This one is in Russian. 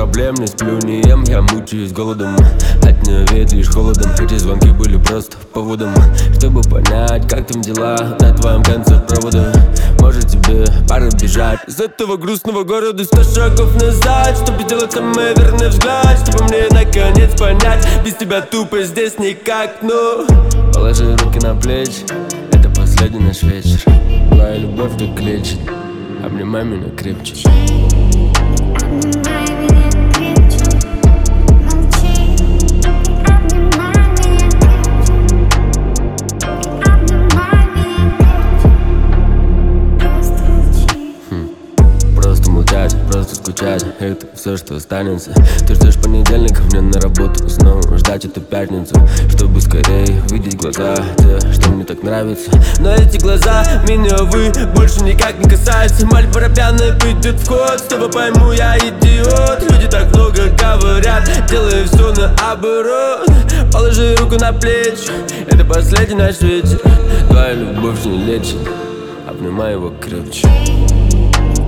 проблем, не сплю, не ем, я мучаюсь голодом. От нее веет лишь холодом, эти звонки были просто поводом, чтобы понять, как там дела на твоем конце провода. Может тебе пора бежать из этого грустного города 100 шагов назад, чтобы сделать самый верный взгляд, чтобы мне наконец понять, без тебя тупо здесь никак, ну. Положи руки на плечи, это последний наш вечер. Твоя любовь так лечит, обнимай меня крепче. Просто молчать, просто скучать, это все, что останется. Ты ждешь понедельника, мне на работу, снова ждать эту пятницу, чтобы скорее увидеть глаза, те, что мне так нравится. Но эти глаза меня, увы, больше никак не касаются. Мальборо пьяная придет в ход, с тобой пойму я идиот. Люди так много говорят, делая все наоборот. Положи руку на плечи, это последний наш вечер. Твоя любовь не лечит, обнимай его крепче.